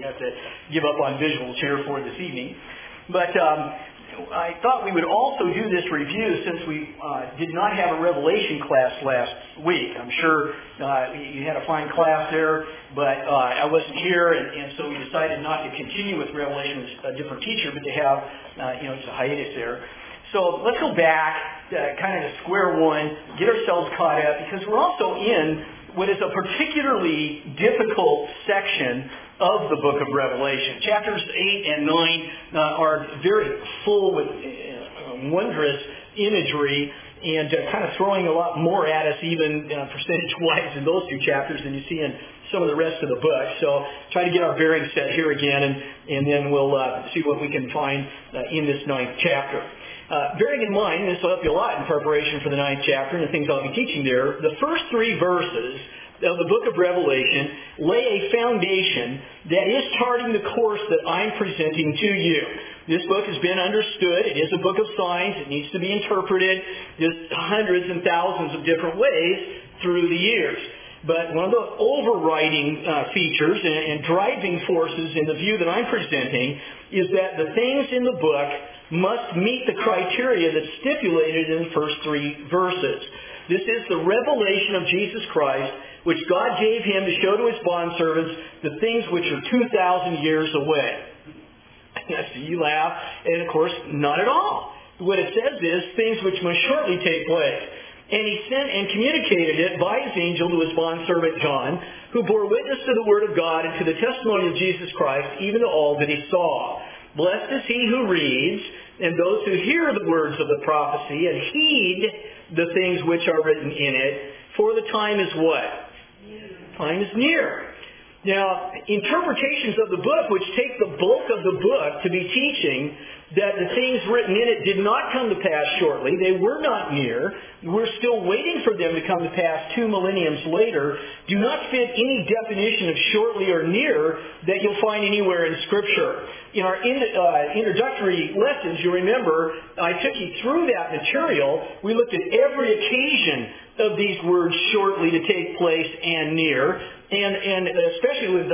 we have to give up on visuals here for this evening. But I thought we would also do this review since we did not have a Revelation class last week. I'm sure you had a fine class there, but I wasn't here, and so we decided not to continue with Revelation with a different teacher, but to have, just a hiatus there. So let's go back kind of to square one, get ourselves caught up, because we're also in what is a particularly difficult section of the book of Revelation. Chapters 8 and 9 are very full with wondrous imagery and kind of throwing a lot more at us even percentage-wise in those two chapters than you see in some of the rest of the book. So try to get our bearings set here again, and then we'll see what we can find in this 9th chapter. Bearing in mind, this will help you a lot in preparation for the 9th chapter and the things I'll be teaching there, the first 3 verses of the book of Revelation lay a foundation that is charting the course that I'm presenting to you. This book has been understood. It is a book of signs. It needs to be interpreted just hundreds and thousands of different ways through the years. But one of the overriding features and driving forces in the view that I'm presenting is that the things in the book must meet the criteria that's stipulated in the first 3 verses. This is the revelation of Jesus Christ, which God gave him to show to his bondservants the things which are 2,000 years away. Yes, you laugh, and of course, not at all. What it says is things which must shortly take place. And he sent and communicated it by his angel to his bondservant John, who bore witness to the word of God and to the testimony of Jesus Christ, even to all that he saw. Blessed is he who reads, and those who hear the words of the prophecy, and heed the things which are written in it, for the time is what? Time is near. Now, interpretations of the book, which take the bulk of the book to be teaching that the things written in it did not come to pass shortly. They were not near. We're still waiting for them to come to pass 2 millenniums later. Do not fit any definition of shortly or near that you'll find anywhere in Scripture. In our introductory lessons, you remember, I took you through that material. We looked at every occasion of these words shortly to take place and near. And especially with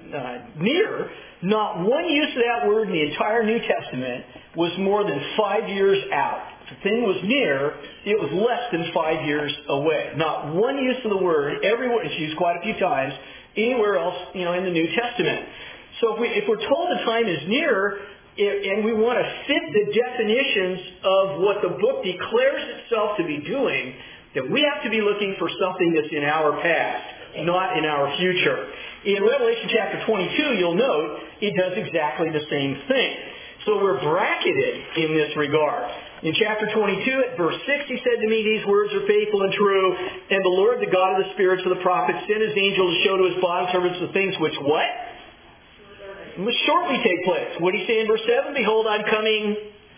near, not one use of that word in the entire New Testament was more than 5 years out. If the thing was near, it was less than 5 years away. Not one use of the word, everywhere, it's used quite a few times, anywhere else, in the New Testament. So if we're told the time is near, and we want to fit the definitions of what the book declares itself to be doing, then we have to be looking for something that's in our past, not in our future. In Revelation chapter 22, you'll note it does exactly the same thing. So we're bracketed in this regard. In chapter 22, at verse 6, he said to me, these words are faithful and true, and the Lord, the God of the spirits of the prophets, sent his angel to show to his bondservants the things which what? Must shortly take place. What did he say in verse 7? Behold, I'm coming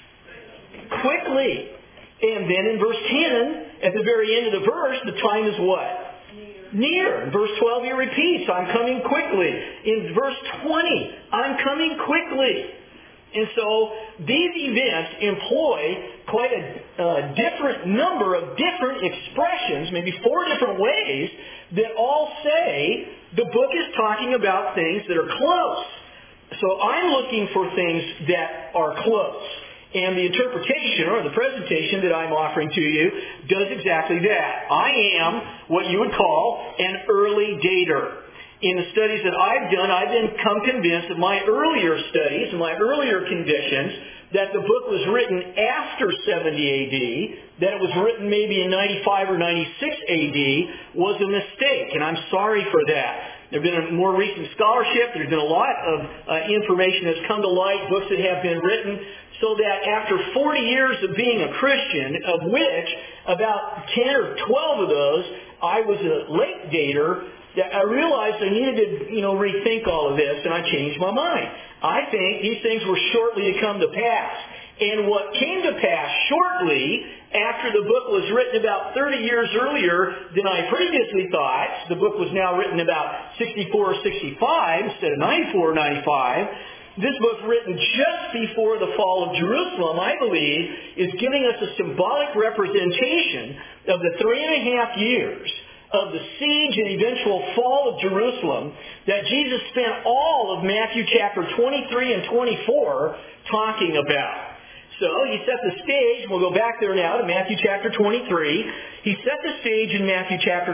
quickly. And then in verse 10, at the very end of the verse, the time is what? Near. In verse 12 he repeats, I'm coming quickly. In verse 20, I'm coming quickly. And so these events employ quite a different number of different expressions, maybe 4 different ways, that all say the book is talking about things that are close. So I'm looking for things that are close. And the interpretation or the presentation that I'm offering to you does exactly that. I am what you would call an early dater. In the studies that I've done, I've become convinced of my earlier studies and my earlier conditions that the book was written after 70 AD, that it was written maybe in 95 or 96 AD was a mistake, and I'm sorry for that. There have been a more recent scholarship. There's been a lot of information that's come to light, books that have been written, so that after 40 years of being a Christian, of which about 10 or 12 of those I was a late dater, I realized I needed to, rethink all of this, and I changed my mind. I think these things were shortly to come to pass. And what came to pass shortly after the book was written about 30 years earlier than I previously thought, the book was now written about 64 or 65 instead of 94 or 95, this book written just before the fall of Jerusalem, I believe, is giving us a symbolic representation of the 3.5 years of the siege and eventual fall of Jerusalem that Jesus spent all of Matthew chapter 23 and 24 talking about. So he set the stage. We'll go back there now to Matthew chapter 23. He set the stage in Matthew chapter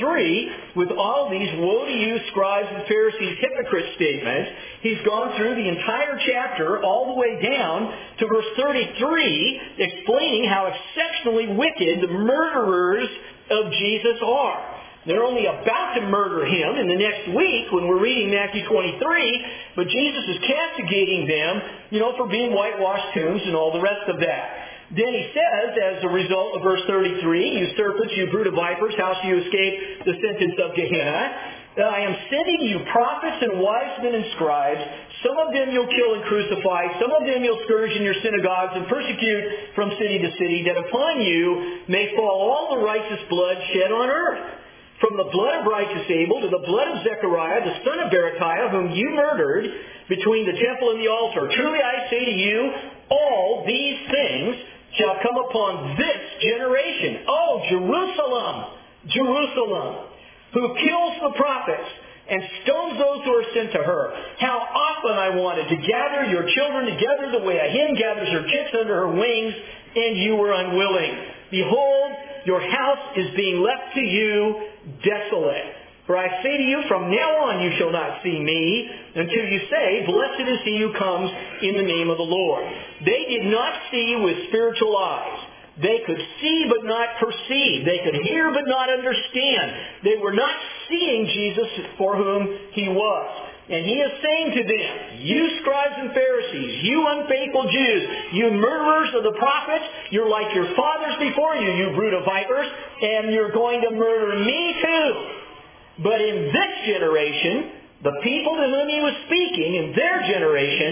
23 with all these woe to you, scribes and Pharisees, hypocrite statements. He's gone through the entire chapter all the way down to verse 33, explaining how exceptionally wicked the murderers of Jesus are. They're only about to murder him in the next week when we're reading Matthew 23, but Jesus is castigating them, for being whitewashed tombs and all the rest of that. Then he says, as a result of verse 33, you serpents, you brood of vipers, how shall you escape the sentence of Gehenna? I am sending you prophets and wise men and scribes. Some of them you'll kill and crucify. Some of them you'll scourge in your synagogues and persecute from city to city, that upon you may fall all the righteous blood shed on earth. From the blood of righteous Abel to the blood of Zechariah, the son of Berechiah, whom you murdered between the temple and the altar. Truly I say to you, all these things shall come upon this generation. Oh, Jerusalem, Jerusalem, who kills the prophets and stones those who are sent to her. How often I wanted to gather your children together the way a hen gathers her chicks under her wings, and you were unwilling. Behold, your house is being left to you desolate. For I say to you, from now on you shall not see me, until you say, blessed is he who comes in the name of the Lord. They did not see with spiritual eyes. They could see but not perceive. They could hear but not understand. They were not seeing Jesus for whom he was. And he is saying to them, you scribes and Pharisees, you unfaithful Jews, you murderers of the prophets, you're like your fathers before you, you brood of vipers, and you're going to murder me too. But in this generation, the people to whom he was speaking, in their generation,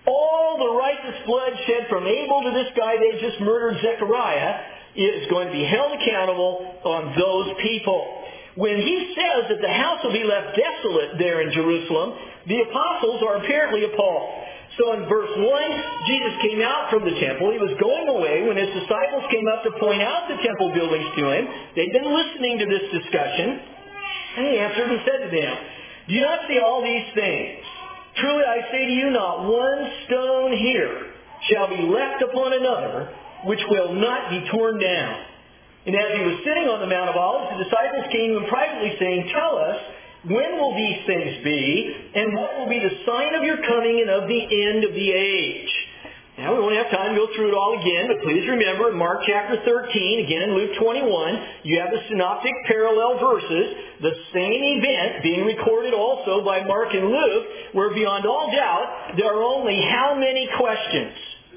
all the righteous blood shed from Abel to this guy they just murdered, Zechariah, is going to be held accountable on those people. When he says that the house will be left desolate there in Jerusalem, the apostles are apparently appalled. So in verse 1, Jesus came out from the temple. He was going away when his disciples came up to point out the temple buildings to him. They'd been listening to this discussion. And he answered and said to them, do you not see all these things? Truly I say to you, not one stone here shall be left upon another, which will not be torn down. And as he was sitting on the Mount of Olives, the disciples came to him privately, saying, tell us, when will these things be, and what will be the sign of your coming and of the end of the age? Now, we won't have time to go through it all again, but please remember, in Mark chapter 13, again in Luke 21, you have the synoptic parallel verses, the same event being recorded also by Mark and Luke, where beyond all doubt, there are only how many questions?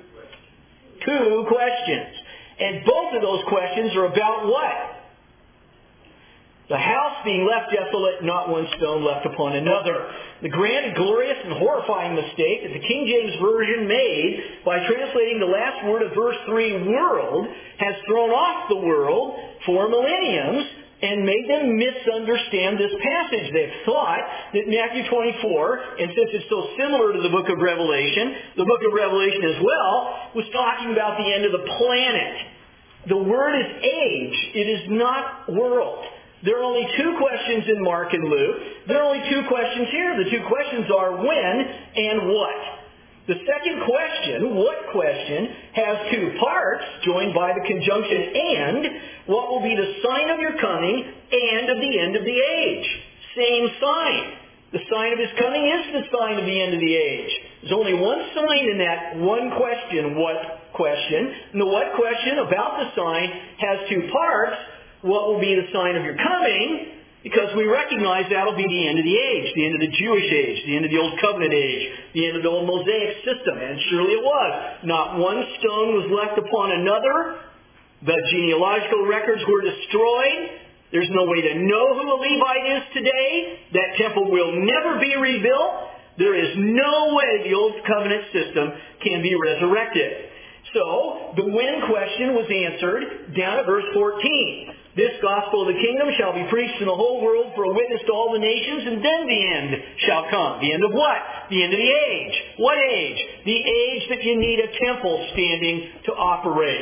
2 questions. And both of those questions are about what? The house being left desolate, not one stone left upon another. The grand, glorious, and horrifying mistake that the King James Version made by translating the last word of verse 3, world, has thrown off the world for millenniums and made them misunderstand this passage. They've thought that Matthew 24, and since it's so similar to the book of Revelation, the book of Revelation as well, was talking about the end of the planet. The word is age. It is not world. There are only 2 questions in Mark and Luke. There are only 2 questions here. The 2 questions are when and what. The second question, what question, has 2 parts joined by the conjunction and. What will be the sign of your coming and of the end of the age? Same sign. The sign of his coming is the sign of the end of the age. There's only one sign in that one question, what question. And the what question about the sign has 2 parts. What will be the sign of your coming? Because we recognize that'll be the end of the age, the end of the Jewish age, the end of the Old Covenant age, the end of the Old Mosaic system. And surely it was. Not one stone was left upon another. The genealogical records were destroyed. There's no way to know who a Levite is today. That temple will never be rebuilt. There is no way the Old Covenant system can be resurrected. So, the when question was answered down at verse 14. This gospel of the kingdom shall be preached in the whole world for a witness to all the nations, and then the end shall come. The end of what? The end of the age. What age? The age that you need a temple standing to operate.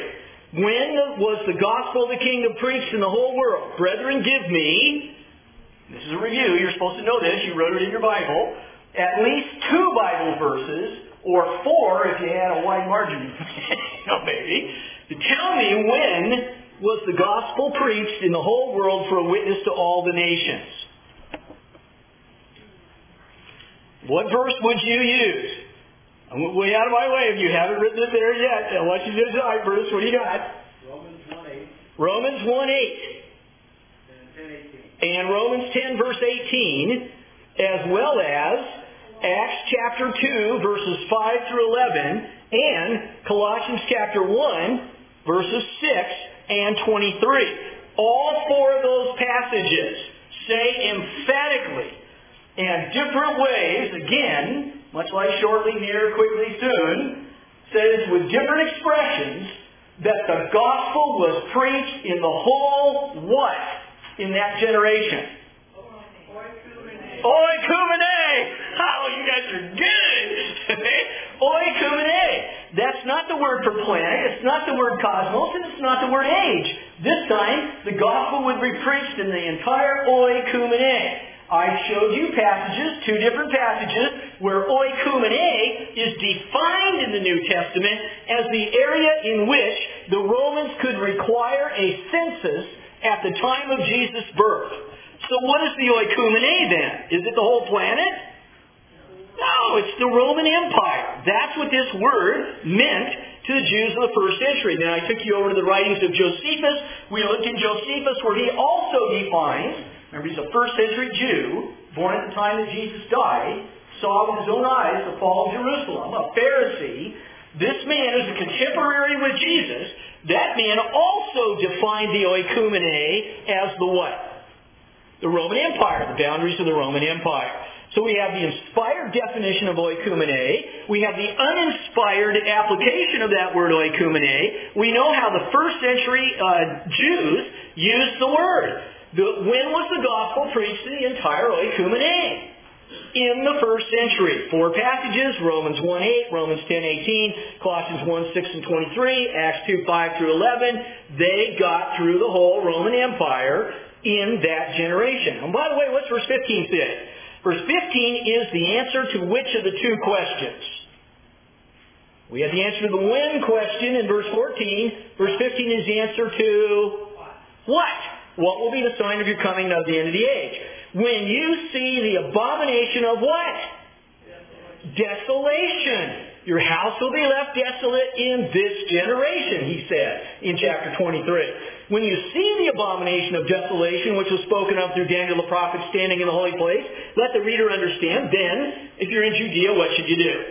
When was the gospel of the kingdom preached in the whole world? Brethren, give me, this is a review, you're supposed to know this, you wrote it in your Bible, at least 2 Bible verses, or 4 if you had a wide margin, maybe, to tell me when was the gospel preached in the whole world for a witness to all the nations. What verse would you use? I'm way out of my way if you haven't written it there yet. I want you to decide, Bruce. What do you got? Romans 1:8. Romans 1:8. And Romans 10, verse 18, as well as Acts chapter 2, verses 5 through 11, and Colossians chapter 1, verses 6 and 23. All 4 of those passages say emphatically, and different ways, again, much like shortly, near, quickly, soon, says with different expressions that the gospel was preached in the whole what in that generation? Oikumene! Oh, you guys are good! Oikumene! That's not the word for planet, it's not the word cosmos, and it's not the word age. This time, the gospel would be preached in the entire oikumene. I showed you passages, 2 different passages, where oikumene is defined in the New Testament as the area in which the Romans could require a census at the time of Jesus' birth. So what is the oikumene then? Is it the whole planet? No, it's the Roman Empire. That's what this word meant to the Jews of the first century. Now I took you over to the writings of Josephus. We looked in Josephus where he also defines, remember he's a first century Jew, born at the time that Jesus died, saw with his own eyes the fall of Jerusalem, a Pharisee. This man is a contemporary with Jesus. That man also defined the oikumene as the what? The Roman Empire, the boundaries of the Roman Empire. So we have the inspired definition of oikumene. We have the uninspired application of that word oikumene. We know how the first century Jews used the word. When was the gospel preached to the entire oikumene? In the first century. 4 passages, Romans 1:8, Romans 10:18, Colossians 1:6 and 23, Acts 2:5 through 11. They got through the whole Roman Empire in that generation. And by the way, what's verse 15 say? Verse 15 is the answer to which of the 2 questions? We have the answer to the when question in verse 14. Verse 15 is the answer to what? What will be the sign of your coming of the end of the age? When you see the abomination of what? Desolation. Your house will be left desolate in this generation, he said in chapter 23. When you see the abomination of desolation, which was spoken of through Daniel the prophet standing in the holy place, let the reader understand, then, if you're in Judea, what should you do?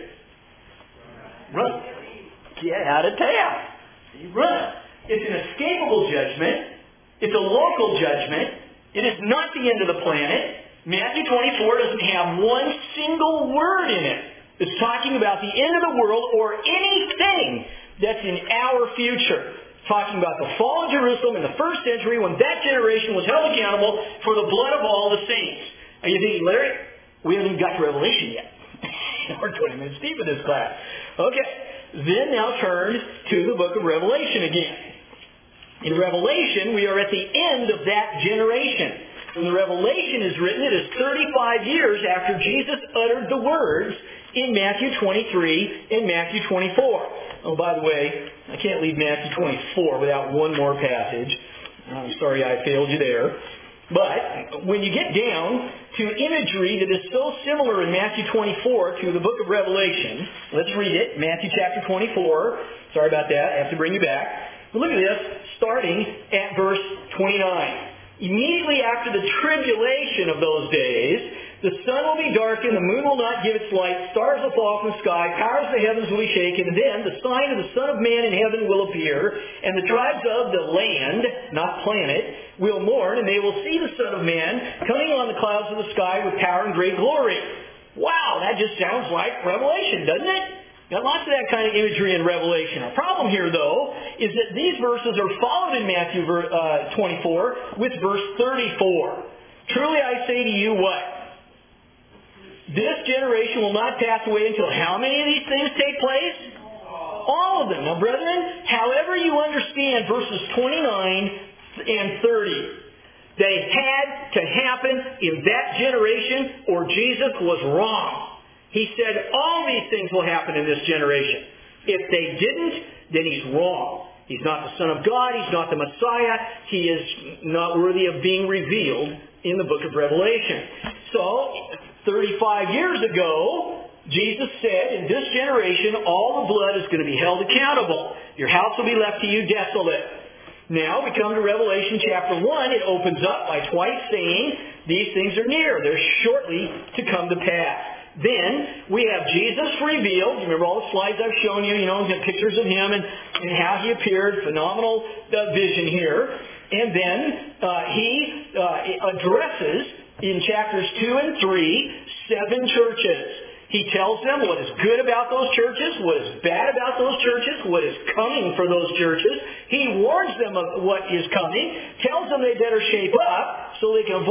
Run. Get out of town. You run. It's an escapable judgment. It's a local judgment. It is not the end of the planet. Matthew 24 doesn't have one single word in it. It's talking about the end of the world or anything that's in our future. Talking about the fall of Jerusalem in the first century when that generation was held accountable for the blood of all the saints. Are you thinking, Larry, we haven't even got to Revelation yet. We're 20 minutes deep in this class. Okay, then now turn to the book of Revelation again. In Revelation, we are at the end of that generation. When the Revelation is written, it is 35 years after Jesus uttered the words in Matthew 23 and Matthew 24. Oh, by the way, I can't leave Matthew 24 without one more passage. I'm sorry I failed you there. But when you get down to imagery that is so similar in Matthew 24 to the book of Revelation, let's read it. Matthew chapter 24. Sorry about that. I have to bring you back. But look at this, starting at verse 29. Immediately after the tribulation of those days, the sun will be darkened, the moon will not give its light, stars will fall from the sky, powers of the heavens will be shaken, and then the sign of the Son of Man in heaven will appear, and the tribes of the land, not planet, will mourn, and they will see the Son of Man coming on the clouds of the sky with power and great glory. Wow, that just sounds like Revelation, doesn't it? Got lots of that kind of imagery in Revelation. Our problem here, though, is that these verses are followed in Matthew 24 with verse 34. Truly I say to you what? This generation will not pass away until how many of these things take place? All of them. Now, brethren, however you understand verses 29 and 30, they had to happen in that generation or Jesus was wrong. He said all these things will happen in this generation. If they didn't, then he's wrong. He's not the Son of God. He's not the Messiah. He is not worthy of being revealed in the book of Revelation. So, 35 years ago, Jesus said, in this generation, all the blood is going to be held accountable. Your house will be left to you desolate. Now, we come to Revelation chapter 1. It opens up by twice saying, these things are near. They're shortly to come to pass. Then, we have Jesus revealed. You remember all the slides I've shown you, the pictures of him and how he appeared. Phenomenal vision here. And then, he addresses, in chapters 2 and 3, 7 churches. He tells them what is good about those churches, what is bad about those churches, what is coming for those churches. He warns them of what is coming, tells them they better shape up so they can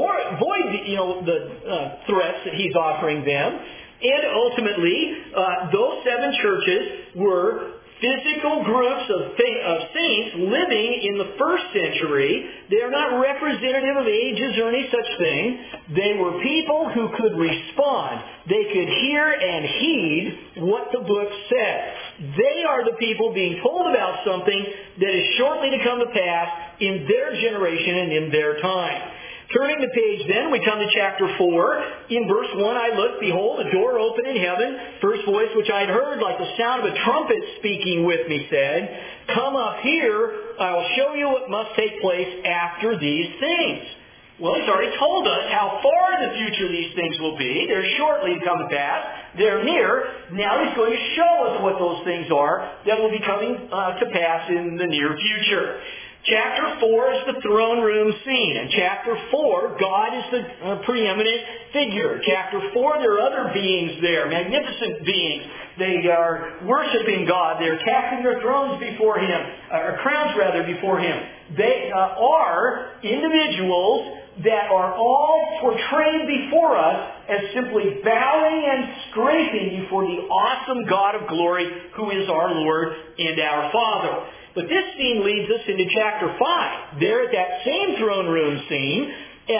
avoid the threats that he's offering them. And ultimately, those 7 churches were physical groups of saints living in the first century. They are not representative of ages or any such thing. They were people who could respond. They could hear and heed what the book said. They are the people being told about something that is shortly to come to pass in their generation and in their time. Turning the page then, we come to chapter 4. In verse 1, I looked, behold, a door opened in heaven. First voice which I had heard, like the sound of a trumpet speaking with me, said, come up here, I will show you what must take place after these things. Well, he's already told us how far in the future these things will be. They're shortly to come to pass. They're near. Now he's going to show us what those things are that will be coming to pass in the near future. Chapter 4 is the throne room scene. In chapter 4, God is the preeminent figure. Chapter 4, there are other beings there, magnificent beings. They are worshiping God. They're casting their thrones before Him, or crowns rather, before Him. They are individuals that are all portrayed before us as simply bowing and scraping before the awesome God of glory who is our Lord and our Father. But this scene leads us into chapter 5. There at that same throne room scene,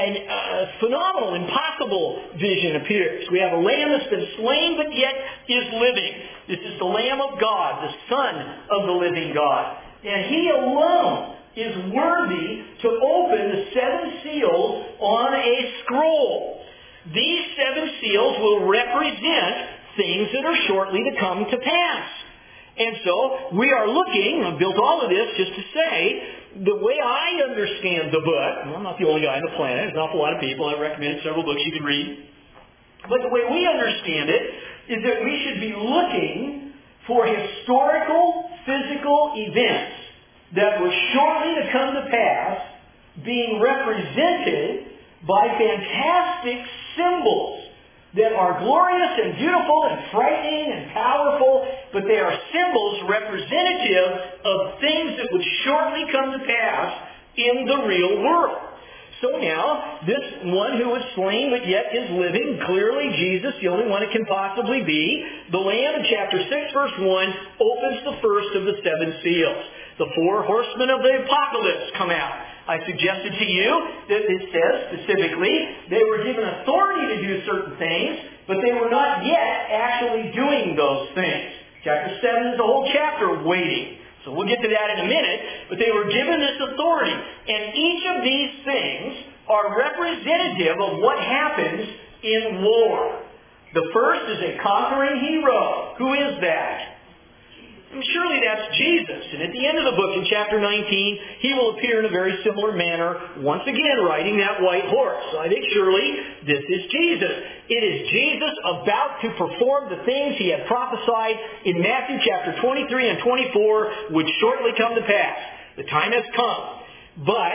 a phenomenal, impossible vision appears. We have a lamb that's been slain but yet is living. This is the Lamb of God, the Son of the living God. And He alone is worthy to open the 7 seals on a scroll. These 7 seals will represent things that are shortly to come to pass. And so we are looking, I've built all of this just to say, the way I understand the book, and I'm not the only guy on the planet, there's an awful lot of people, I've recommended several books you can read, but the way we understand it is that we should be looking for historical, physical events that were shortly to come to pass being represented by fantastic symbols that are glorious and beautiful and frightening and powerful, but they are symbols representative of things that would shortly come to pass in the real world. So now, this one who was slain but yet is living, clearly Jesus, the only one it can possibly be, the Lamb in chapter 6 verse 1 opens the first of the 7 seals. The 4 horsemen of the apocalypse come out. I suggested to you that it says specifically they were given authority to do certain things, but they were not yet actually doing those things. Chapter 7 is the whole chapter of waiting. So we'll get to that in a minute, but they were given this authority. And each of these things are representative of what happens in war. The first is a conquering hero. Who is that? And surely that's Jesus. And at the end of the book, in chapter 19, He will appear in a very similar manner, once again riding that white horse. So I think surely this is Jesus. It is Jesus about to perform the things He had prophesied in Matthew chapter 23 and 24 would shortly come to pass. The time has come. But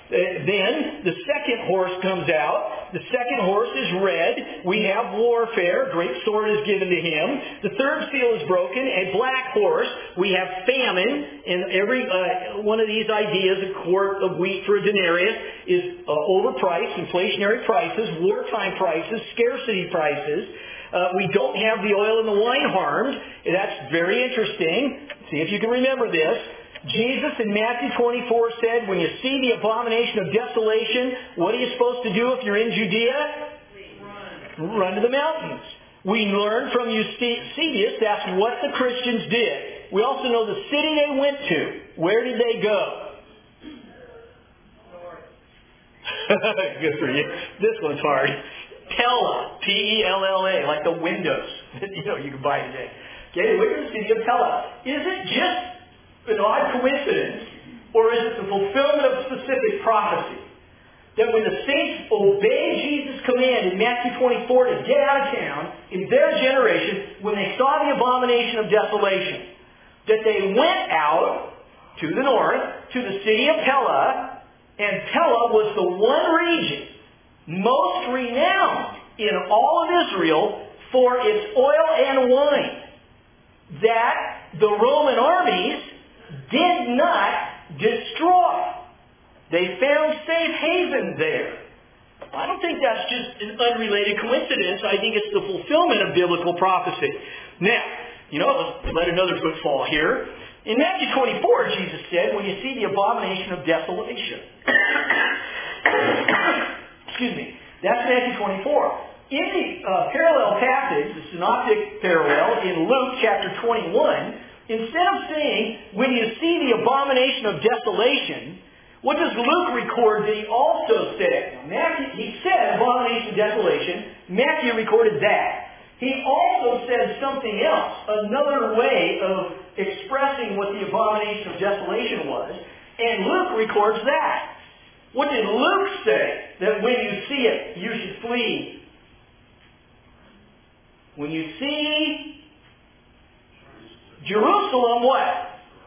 then the second horse comes out. The second horse is red. We have warfare. Great sword is given to him. The third seal is broken. A black horse. We have famine. And every one of these ideas, a quart of wheat for a denarius, is overpriced, inflationary prices, wartime prices, scarcity prices. We don't have the oil and the wine harmed. That's very interesting. See if you can remember this. Jesus in Matthew 24 said, when you see the abomination of desolation, what are you supposed to do if you're in Judea? Run to the mountains. We learn from Eusebius that's what the Christians did. We also know the city they went to. Where did they go? Good for you. This one's hard. Pella. P-E-L-L-A, like the windows that you can buy today. Okay, they went to the city of Pella. Is it just an odd coincidence, or is it the fulfillment of specific prophecy? That when the saints obeyed Jesus' command in Matthew 24 to get out of town, in their generation, when they saw the abomination of desolation, that they went out to the north, to the city of Pella, and Pella was the one region most renowned in all of Israel for its oil and wine that the Roman armies did not destroy. They found safe haven there. I don't think that's just an unrelated coincidence. I think it's the fulfillment of biblical prophecy. Now, let's let another foot fall here. In Matthew 24, Jesus said, when you see the abomination of desolation. Excuse me. That's Matthew 24. In the parallel passage, the synoptic parallel in Luke chapter 21, instead of saying, when you see the abomination of desolation, what does Luke record that he also said? He said abomination of desolation. Matthew recorded that. He also said something else, another way of expressing what the abomination of desolation was, and Luke records that. What did Luke say? That when you see it, you should flee. When you see Jerusalem, what?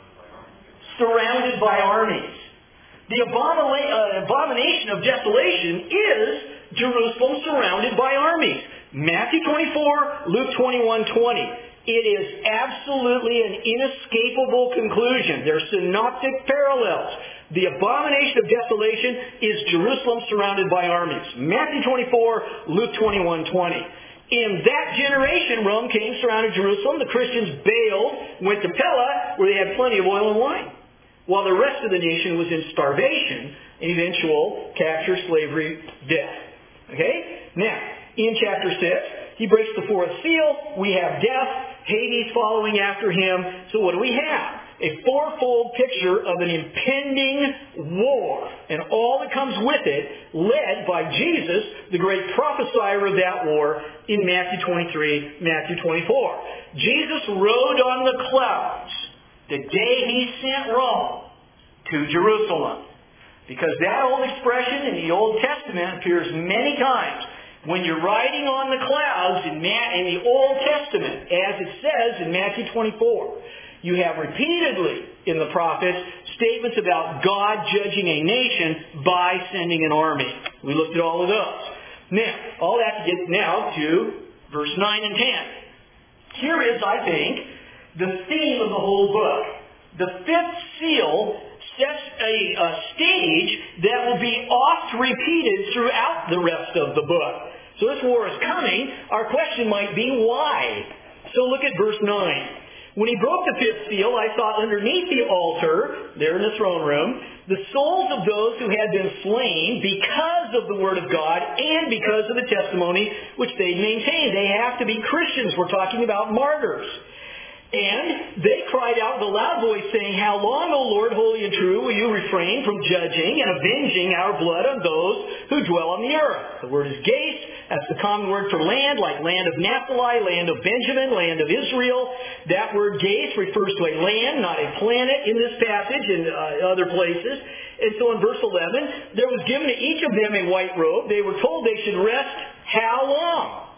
Surrounded by armies. The abomination of desolation is Jerusalem surrounded by armies. Matthew 24, Luke 21:20. It is absolutely an inescapable conclusion. They're synoptic parallels. The abomination of desolation is Jerusalem surrounded by armies. Matthew 24, Luke 21:20. In that generation, Rome came, surrounded Jerusalem. The Christians bailed, went to Pella, where they had plenty of oil and wine, while the rest of the nation was in starvation, and eventual capture, slavery, death. Okay? Now, in chapter 6, he breaks the fourth seal. We have death, Hades following after him. So what do we have? A fourfold picture of an impending war, and all that comes with it, led by Jesus, the great prophesier of that war, in Matthew 23, Matthew 24. Jesus rode on the clouds the day he sent Rome to Jerusalem. Because that old expression in the Old Testament appears many times. When you're riding on the clouds in the Old Testament, as it says in Matthew 24, you have repeatedly in the prophets statements about God judging a nation by sending an army. We looked at all of those. Now, all that to get now to verse 9 and 10. Here is, I think, the theme of the whole book. The fifth seal sets a stage that will be oft repeated throughout the rest of the book. So this war is coming. Our question might be, why? So look at verse 9. When he broke the fifth seal, I saw underneath the altar, there in the throne room, the souls of those who had been slain because of the Word of God and because of the testimony which they maintained. They have to be Christians. We're talking about martyrs. And they cried out with a loud voice, saying, How long, O Lord, holy and true, will you refrain from judging and avenging our blood on those who dwell on the earth? The word is Gais. That's the common word for land, like land of Naphtali, land of Benjamin, land of Israel. That word Gais refers to a land, not a planet, in this passage and other places. And so in verse 11, there was given to each of them a white robe. They were told they should rest how long?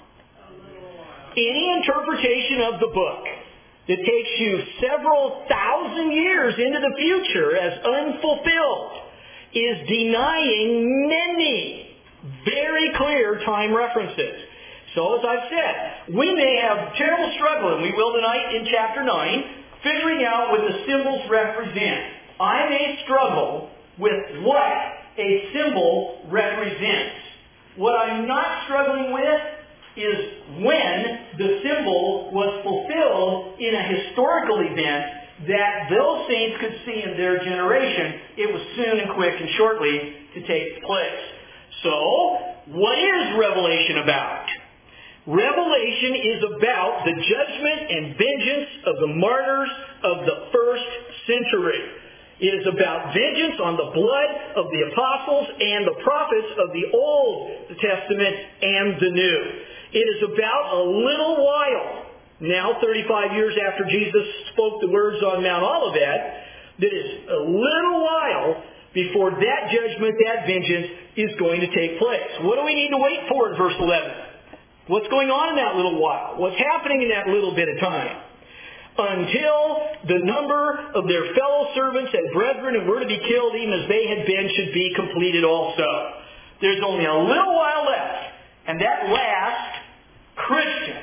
Any interpretation of the book that takes you several thousand years into the future as unfulfilled is denying many very clear time references. So as I've said, we may have terrible struggle, and we will tonight in chapter 9, figuring out what the symbols represent. I may struggle with what a symbol represents. What I'm not struggling with is when the symbol was fulfilled in a historical event that those saints could see in their generation, it was soon and quick and shortly to take place. So, what is Revelation about? Revelation is about the judgment and vengeance of the martyrs of the first century. It is about vengeance on the blood of the apostles and the prophets of the Old Testament and the New. It is about a little while, now 35 years after Jesus spoke the words on Mount Olivet, that is a little while before that judgment, that vengeance is going to take place. What do we need to wait for in verse 11? What's going on in that little while? What's happening in that little bit of time? Until the number of their fellow servants and brethren who were to be killed, even as they had been, should be completed also. There's only a little while left. And that last Christian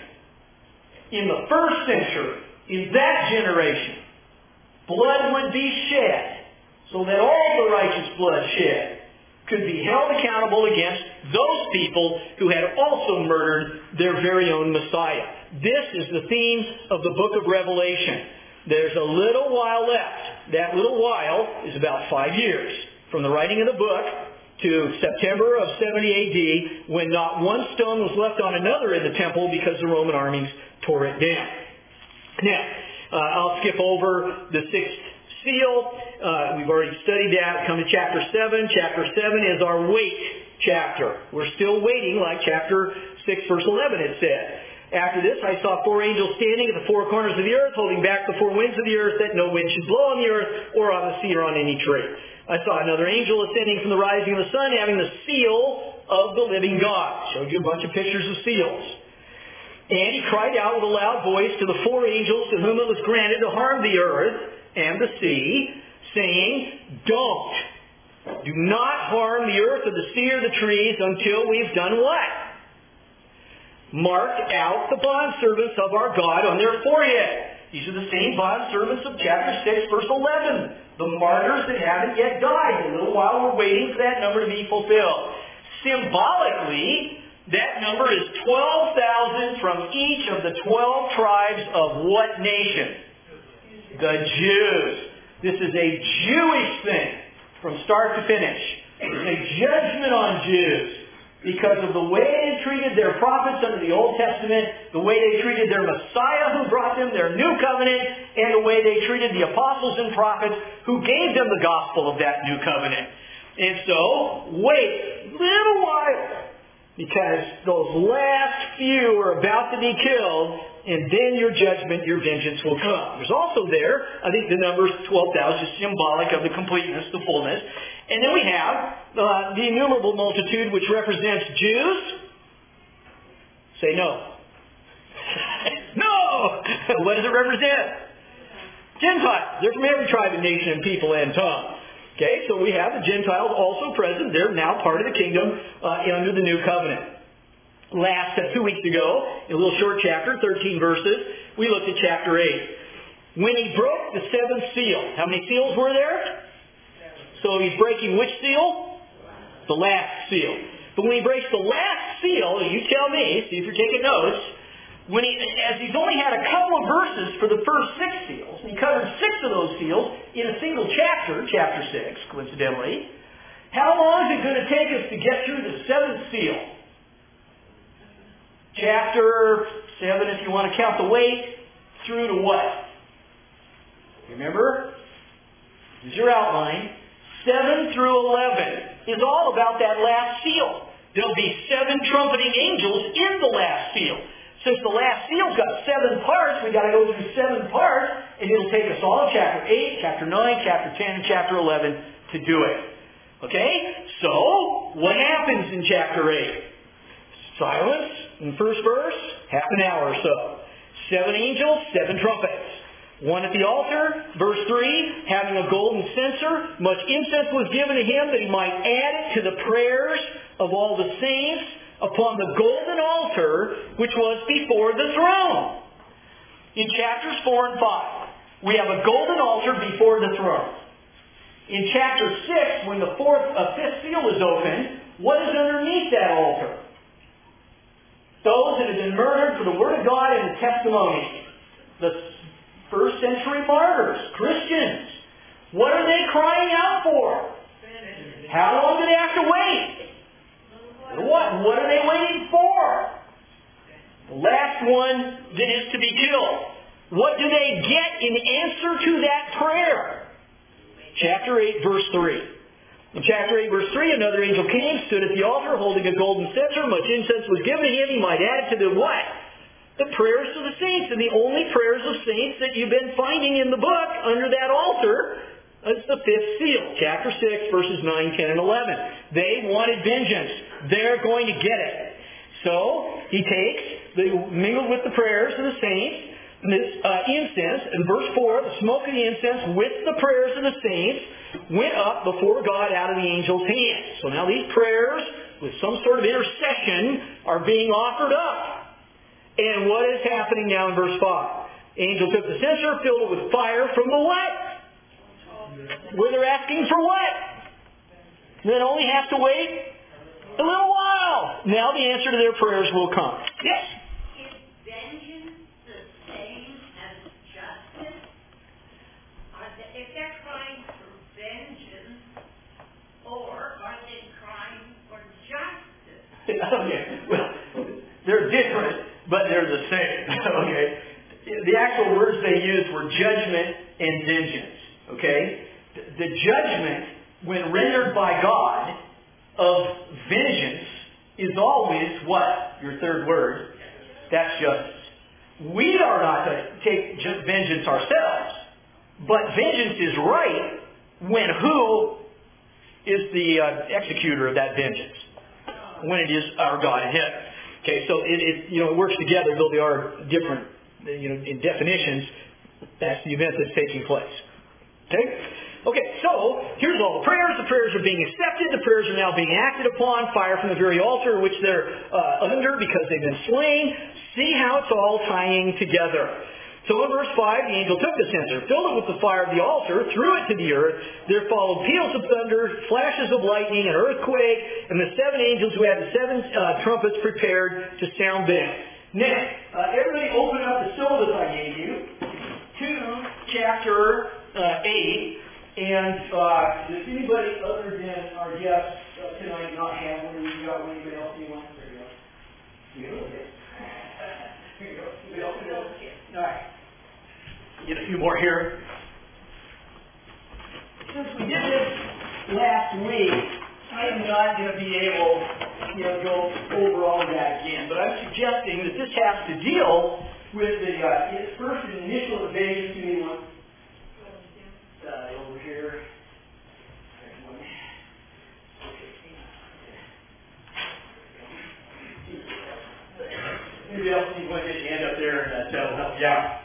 in the first century, in that generation, blood would be shed so that all the righteous blood shed could be held accountable against those people who had also murdered their very own Messiah. This is the theme of the book of Revelation. There's a little while left. That little while is about 5 years from the writing of the book to September of 70 AD, when not one stone was left on another in the temple because the Roman armies tore it down. Now, I'll skip over the sixth seal. We've already studied that. Come to chapter 7. Chapter 7 is our wait chapter. We're still waiting, like chapter 6, verse 11 it said. After this, I saw 4 angels standing at the 4 corners of the earth, holding back the 4 winds of the earth, that no wind should blow on the earth, or on the sea, or on any tree. I saw another angel ascending from the rising of the sun, having the seal of the living God. Showed you a bunch of pictures of seals. And he cried out with a loud voice to the 4 angels to whom it was granted to harm the earth and the sea, saying, Don't. Do not harm the earth or the sea or the trees until we've done what? Marked out the bondservants of our God on their forehead. These are the same bondservants of chapter 6, verse 11. The martyrs that haven't yet died. A little while we're waiting for that number to be fulfilled. Symbolically, that number is 12,000 from each of the 12 tribes of what nation? The Jews. This is a Jewish thing from start to finish. It's a judgment on Jews because of the way they treated their prophets under the Old Testament, the way they treated their Messiah who brought them their new covenant, and the way they treated the apostles and prophets who gave them the gospel of that new covenant. And so, wait a little while, because those last few are about to be killed, and then your judgment, your vengeance will come. There's also there, I think the number 12,000 is symbolic of the completeness, the fullness. And then we have the innumerable multitude, which represents Jews. Say no. No! What does it represent? Gentiles. They're from every tribe and nation and people and tongue. Okay, so we have the Gentiles also present. They're now part of the kingdom under the new covenant. Last 2 weeks ago, in a little short chapter, 13 verses, we looked at chapter 8. When he broke the 7th seal, how many seals were there? So he's breaking which seal? The last seal. But when he breaks the last seal, you tell me, see if you're taking notes, as he's only had a couple of verses for the first 6 seals, and he covered 6 of those seals in a single chapter, chapter 6, coincidentally, how long is it going to take us to get through the 7th seal? Chapter 7, if you want to count the weight, through to what? Remember? Here's your outline. 7 through 11 is all about that last seal. There'll be 7 trumpeting angels in the last seal. Since the last seal's got 7 parts, we've got to go through 7 parts, and it'll take us all chapter 8, chapter 9, chapter 10, and chapter 11 to do it. Okay? So, what happens in chapter 8? Silence in the first verse, half an hour or so. 7 angels, 7 trumpets. 1 at the altar, verse 3, having a golden censer, much incense was given to him that he might add it to the prayers of all the saints upon the golden altar which was before the throne. In chapters 4 and 5, we have a golden altar before the throne. In chapter 6, when the 5th seal is opened, what is underneath that altar? Those that have been murdered for the Word of God and the testimony. The first century martyrs, Christians. What are they crying out for? How long do they have to wait? What are they waiting for? The last one that is to be killed. What do they get in answer to that prayer? Chapter 8, verse 3. In chapter 8, verse 3, another angel came, stood at the altar, holding a golden censer. Much incense was given to him. He might add to the what? The prayers of the saints. And the only prayers of saints that you've been finding in the book under that altar is the fifth seal. Chapter 6, verses 9, 10, and 11. They wanted vengeance. They're going to get it. So, he mingled with the prayers of the saints, this incense, in verse 4, the smoke of the incense with the prayers of the saints went up before God out of the angel's hands. So now these prayers, with some sort of intercession, are being offered up. And what is happening now in verse 5? The angel took the censer, filled it with fire from the what? Where they're asking for what? Then only have to wait a little while. Now the answer to their prayers will come. Yes? Is vengeance the same as justice? If they're crying for vengeance, or are they crying for justice? Okay, well, they're different, but they're the same. Okay? The actual words they used were judgment and vengeance. Okay? The judgment, when rendered by God, of vengeance is always what? Your third word. That's justice. We are not to take vengeance ourselves, but vengeance is right when who is the executor of that vengeance? When it is our God in heaven. Okay, so it works together, though they are different in definitions. That's the event that's taking place. Okay, so here's all the prayers. The prayers are being accepted. The prayers are now being acted upon. Fire from the very altar which they're under because they've been slain. See how it's all tying together. So in verse 5, the angel took the censer, filled it with the fire of the altar, threw it to the earth. There followed peals of thunder, flashes of lightning, an earthquake, and the seven angels who had the seven trumpets prepared to sound them. Now, everybody open up the syllabus I gave you to chapter 8. And does anybody other than our guest tonight not have one? You got one? Anybody else need one? There you go. You go. Okay. Here you go. Anybody else need one? All right. Get a few more here. Since we did this last week, I am not going to be able to go over all of that again. But I'm suggesting that this has to deal with the first initial invasion. Give me one. Over here. Maybe else you want to get your hand up there and that'll help you out.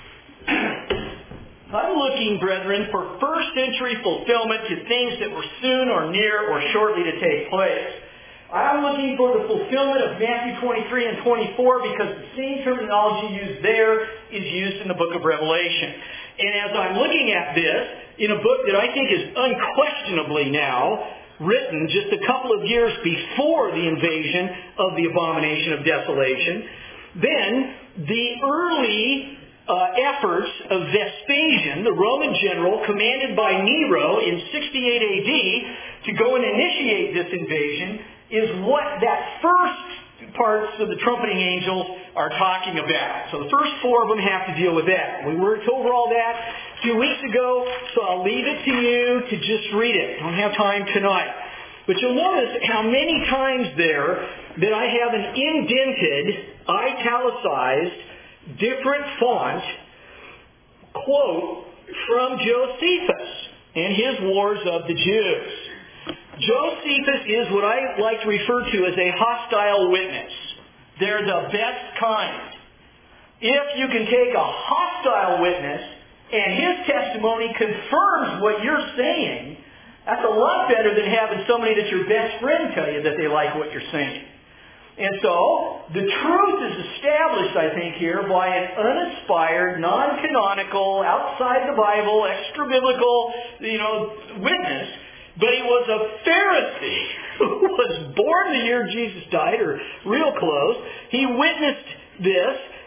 I'm looking, brethren, for first century fulfillment to things that were soon or near or shortly to take place. I'm looking for the fulfillment of Matthew 23 and 24 because the same terminology used there is used in the book of Revelation. And as I'm looking at this, in a book that I think is unquestionably now written just a couple of years before the invasion of the abomination of desolation, then the early efforts of Vespasian, the Roman general commanded by Nero in 68 AD to go and initiate this invasion, is what that first parts of the trumpeting angels are talking about. So the first four of them have to deal with that. We worked over all that a few weeks ago, so I'll leave it to you to just read it. I don't have time tonight. But you'll notice how many times there that I have an indented, italicized, different font quote from Josephus and his Wars of the Jews. Josephus is what I like to refer to as a hostile witness. They're the best kind. If you can take a hostile witness and his testimony confirms what you're saying, that's a lot better than having somebody that's your best friend tell you that they like what you're saying. And so, the truth is established, I think, here by an uninspired, non-canonical, outside the Bible, extra-biblical, witness. But he was a Pharisee who was born the year Jesus died, or real close. He witnessed this,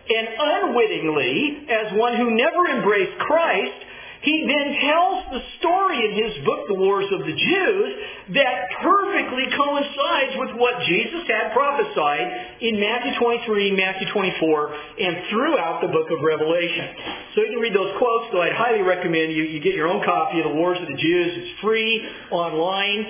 And unwittingly, as one who never embraced Christ, he then tells the story in his book, The Wars of the Jews, that perfectly coincides with what Jesus had prophesied in Matthew 23, Matthew 24, and throughout the book of Revelation. So you can read those quotes, though I'd highly recommend you get your own copy of The Wars of the Jews. It's free online,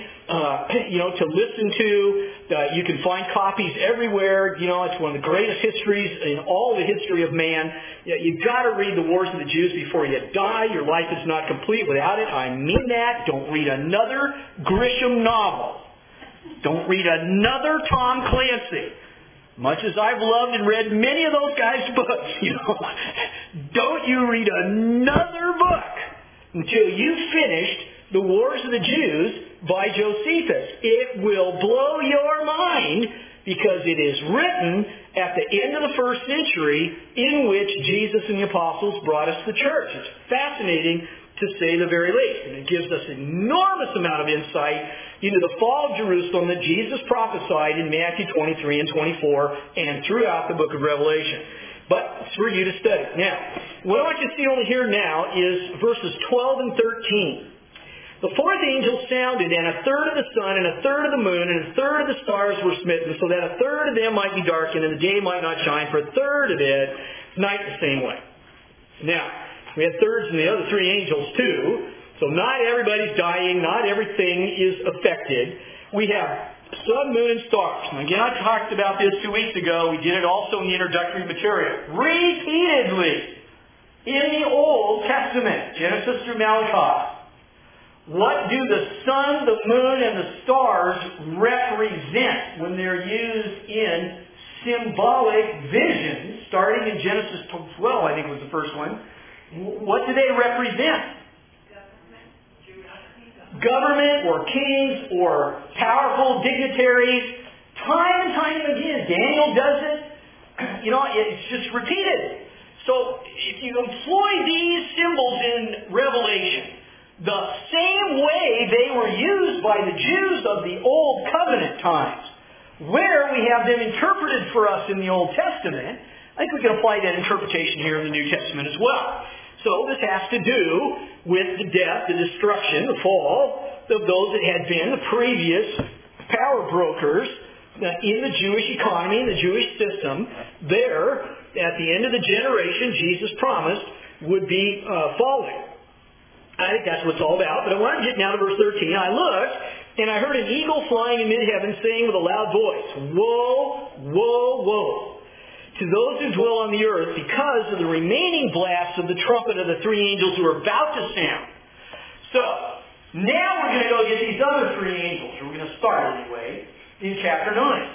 to listen to. You can find copies everywhere. It's one of the greatest histories in all the history of man. You've got to read The Wars of the Jews before you die. Your life is not complete without it. I mean that. Don't read another Grisham novel. Don't read another Tom Clancy. Much as I've loved and read many of those guys' books, don't you read another book until you've finished The Wars of the Jews by Josephus. It will blow your mind because it is written at the end of the first century in which Jesus and the apostles brought us the church. It's fascinating to say the very least. And it gives us an enormous amount of insight into the fall of Jerusalem that Jesus prophesied in Matthew 23 and 24 and throughout the book of Revelation. But it's for you to study. Now, what I want you to see only here now is verses 12 and 13. The fourth angel sounded, and a third of the sun, and a third of the moon, and a third of the stars were smitten, so that a third of them might be darkened, and the day might not shine, for a third of it, night the same way. Now, we had thirds in the other three angels too, so not everybody's dying, not everything is affected. We have sun, moon, and stars. And again, I talked about this 2 weeks ago. We did it also in the introductory material. Repeatedly, in the Old Testament, Genesis through Malachi, what do the sun, the moon, and the stars represent when they're used in symbolic visions, starting in Genesis 12, I think was the first one? What do they represent? Government or kings or powerful dignitaries. Time and time again, Daniel does it. It's just repeated. So if you employ these symbols in Revelation, the same way they were used by the Jews of the Old Covenant times, where we have them interpreted for us in the Old Testament, I think we can apply that interpretation here in the New Testament as well. So this has to do with the death, the destruction, the fall of those that had been the previous power brokers in the Jewish economy, in the Jewish system. There, at the end of the generation, Jesus promised would be falling. I think that's what it's all about. But I want to get now to verse 13. I looked, and I heard an eagle flying in mid-heaven saying with a loud voice, "Woe, woe, woe to those who dwell on the earth because of the remaining blasts of the trumpet of the three angels who are about to sound." So, now we're going to go get these other three angels. We're going to start anyway in chapter 9.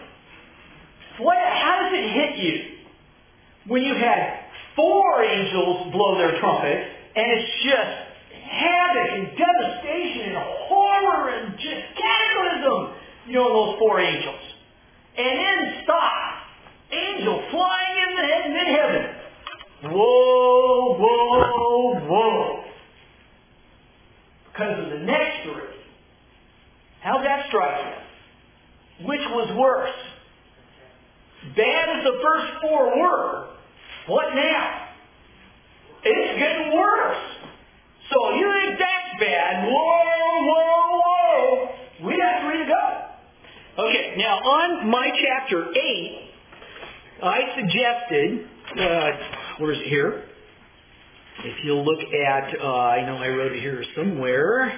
How does it hit you when you had four angels blow their trumpet and it's just havoc and devastation and horror and just cataclysm, those four angels. And then stop. Angel flying in mid-heaven. Whoa, whoa, whoa. Because of the next three. How's that strike you? Which was worse? Bad as the first four were. What now? It's getting worse. So you think that's bad? Whoa, whoa, whoa. We got three to go. Okay, now on my chapter 8, I suggested, where is it here? If you'll look at, I know I wrote it here somewhere,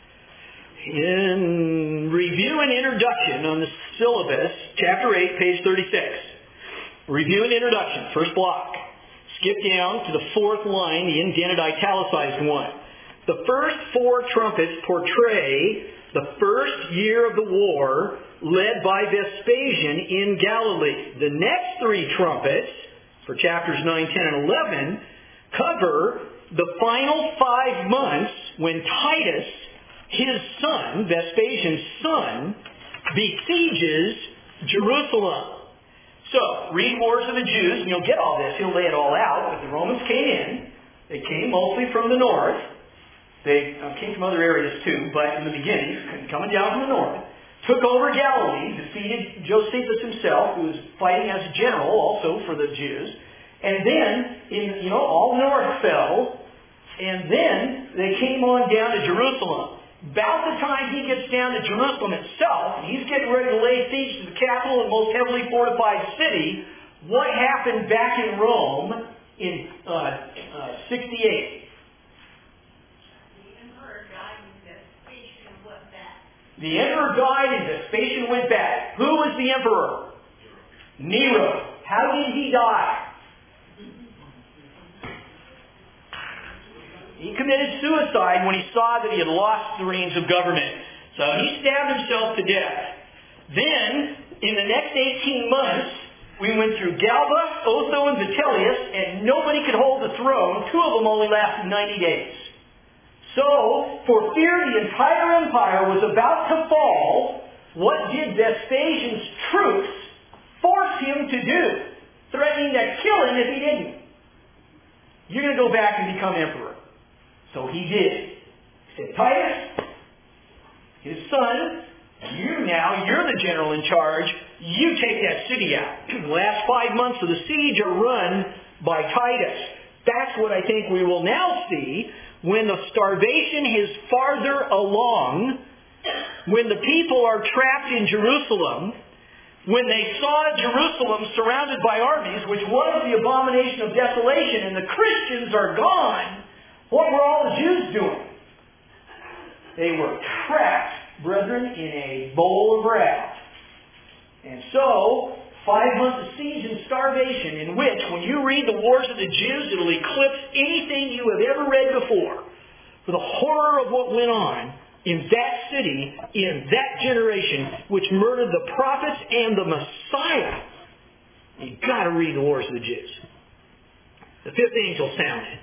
in Review and Introduction on the syllabus, chapter 8, page 36. Review and Introduction, first block. Skip down to the fourth line, the indented italicized one. The first four trumpets portray the first year of the war led by Vespasian in Galilee. The next three trumpets, for chapters 9, 10, and 11, cover the final 5 months when Titus, his son, Vespasian's son, besieges Jerusalem. So, read Wars of the Jews, and you'll get all this. He'll lay it all out. But the Romans came in. They came mostly from the north. They came from other areas too, but in the beginning, coming down from the north, took over Galilee, defeated Josephus himself, who was fighting as a general also for the Jews, And then, all north fell, and then they came on down to Jerusalem. About the time he gets down to Jerusalem itself, he's getting ready to lay siege to the capital and most heavily fortified city. What happened back in Rome in 68? The emperor died and Vespasian went back. Who was the emperor? Nero. How did he die? He committed suicide when he saw that he had lost the reins of government. So he stabbed himself to death. Then, in the next 18 months, we went through Galba, Otho, and Vitellius, and nobody could hold the throne. 2 of them only lasted 90 days. So, for fear the entire empire was about to fall, what did Vespasian's troops force him to do? Threatening to kill him if he didn't. You're going to go back and become emperor. So he did. He said, Titus, his son, you're the general in charge. You take that city out. The last 5 months of the siege are run by Titus. That's what I think we will now see when the starvation is farther along, when the people are trapped in Jerusalem, when they saw Jerusalem surrounded by armies, which was the abomination of desolation, and the Christians are gone, what were all the Jews doing? They were trapped, brethren, in a bowl of wrath. And so, 5 months of siege and starvation, in which, when you read the Wars of the Jews, it'll eclipse anything you have ever read before. For the horror of what went on in that city, in that generation, which murdered the prophets and the Messiah. You've got to read the Wars of the Jews. The 5th angel sounded.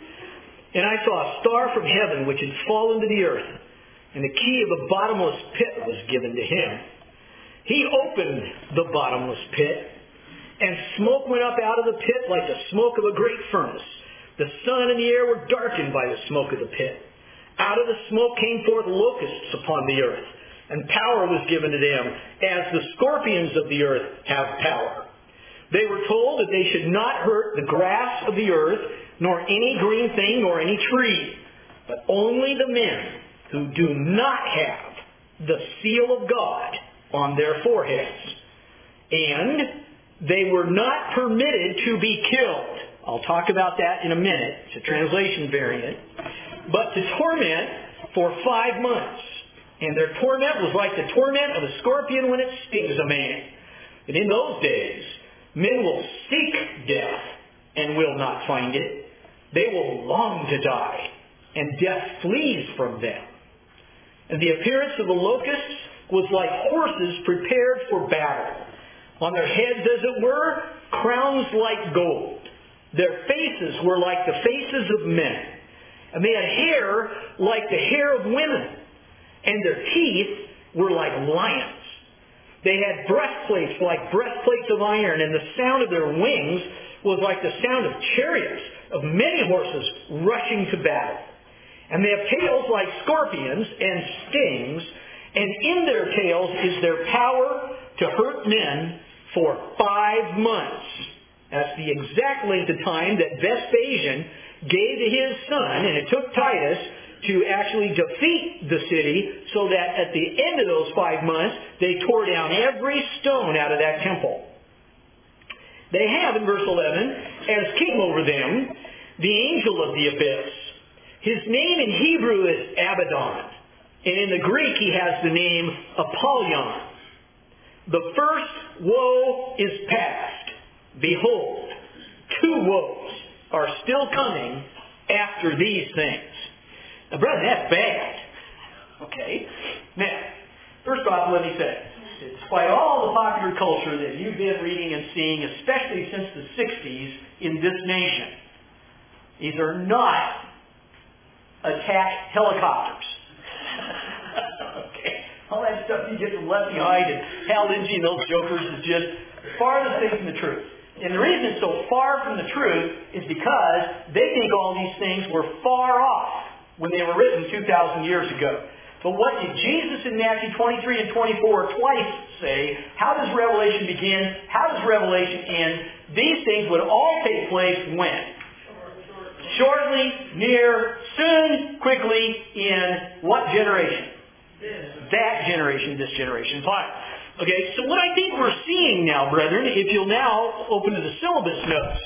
And I saw a star from heaven which had fallen to the earth, and the key of the bottomless pit was given to him. He opened the bottomless pit, and smoke went up out of the pit like the smoke of a great furnace. The sun and the air were darkened by the smoke of the pit. Out of the smoke came forth locusts upon the earth, and power was given to them, as the scorpions of the earth have power. They were told that they should not hurt the grass of the earth, nor any green thing, nor any tree, but only the men who do not have the seal of God on their foreheads. And they were not permitted to be killed. I'll talk about that in a minute. It's a translation variant. But to torment for 5 months. And their torment was like the torment of a scorpion when it stings a man. And in those days, men will seek death and will not find it. They will long to die, and death flees from them. And the appearance of the locusts was like horses prepared for battle. On their heads, as it were, crowns like gold. Their faces were like the faces of men. And they had hair like the hair of women. And their teeth were like lions. They had breastplates like breastplates of iron, and the sound of their wings was like the sound of chariots, of many horses rushing to battle. And they have tails like scorpions and stings, and in their tails is their power to hurt men for 5 months. That's the exact length of time that Vespasian gave to his son, and it took Titus to actually defeat the city, so that at the end of those 5 months, they tore down every stone out of that temple. They have, in verse 11, as king over them, the angel of the abyss. His name in Hebrew is Abaddon, and in the Greek he has the name Apollyon. The first woe is past. Behold, 2 woes are still coming after these things. Now, brother, that's bad. Okay? Now, first off, let me say, despite all the popular culture that you've been reading and seeing, especially since the 60s in this nation, these are not attack helicopters. Okay? All that stuff you get from Left Behind and Hal Lindsey and those jokers is just farthest thing from the truth. And the reason it's so far from the truth is because they think all these things were far off when they were written 2,000 years ago. But what did Jesus in Matthew 23 and 24 twice say? How does Revelation begin? How does Revelation end? these things would all take place when? Shortly, near, soon, quickly, in what generation? That generation, this generation. Fine. Okay, so what I think we're seeing now, brethren, if you'll now open to the syllabus notes,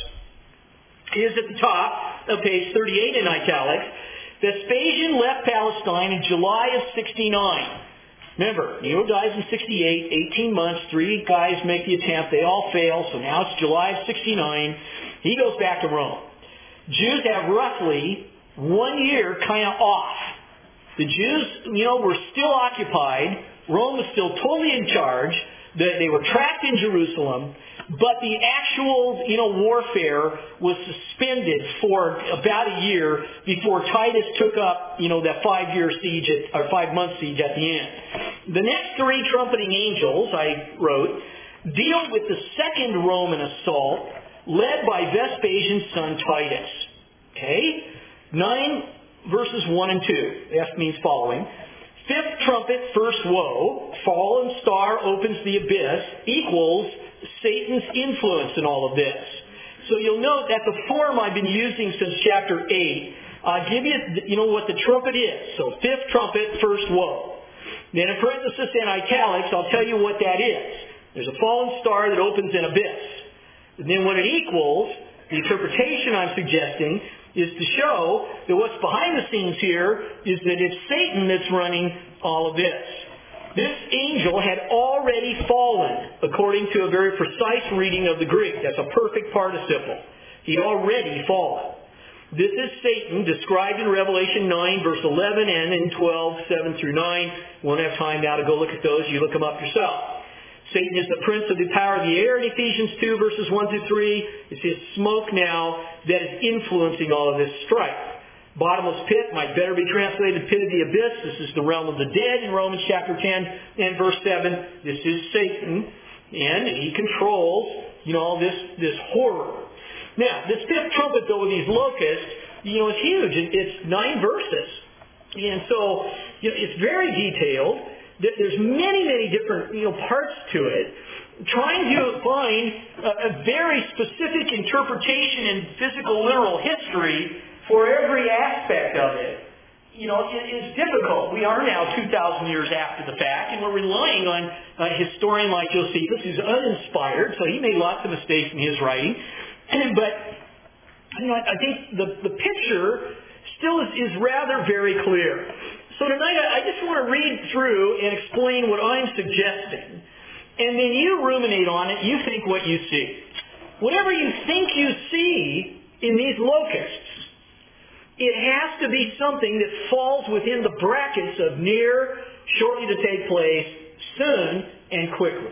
is at the top of page 38 in italics, Vespasian left Palestine in July of 69. Remember, Nero dies in 68, 18 months, 3 guys make the attempt, they all fail, so now it's July of 69. He goes back to Rome. Jews have roughly 1 year kind of off. The Jews, were still occupied. Rome was still totally in charge. They were trapped in Jerusalem. But the actual, warfare was suspended for about a year before Titus took up, that 5-year siege, or 5-month siege at the end. The next 3 trumpeting angels, I wrote, deal with the second Roman assault led by Vespasian's son Titus. Okay? 9 verses 1 and 2. F means following. 5th trumpet, first woe. Fallen star opens the abyss equals Satan's influence in all of this. So you'll note that the form I've been using since chapter 8, I'll give you, what the trumpet is. So 5th trumpet, first woe. Then in parenthesis and italics, I'll tell you what that is. There's a fallen star that opens an abyss. And then what it equals, the interpretation I'm suggesting, is to show that what's behind the scenes here is that it's Satan that's running all of this. This angel had already fallen, according to a very precise reading of the Greek. That's a perfect participle. He'd already fallen. This is Satan, described in Revelation 9, verse 11, and in 12, 7 through 9. Won't have time now to go look at those. You look them up yourself. Satan is the prince of the power of the air in Ephesians 2, verses 1 through 3. It's his smoke now that is influencing all of this strife. Bottomless pit might better be translated pit of the abyss. This is the realm of the dead in Romans chapter 10 and verse 7. This is Satan, and he controls, all this horror. Now, this 5th trumpet, though, with these locusts, is huge. It's 9 verses. And so, it's very detailed. There's many, many different, parts to it. Trying to find a very specific interpretation in physical, literal history for every aspect of it, is difficult. We are now 2,000 years after the fact, and we're relying on a historian like Josephus, who's uninspired, so he made lots of mistakes in his writing. But, I think the picture still is rather very clear. So tonight I just want to read through and explain what I'm suggesting. And then you ruminate on it, you think what you see. Whatever you think you see in these locusts, it has to be something that falls within the brackets of near, shortly to take place, soon, and quickly.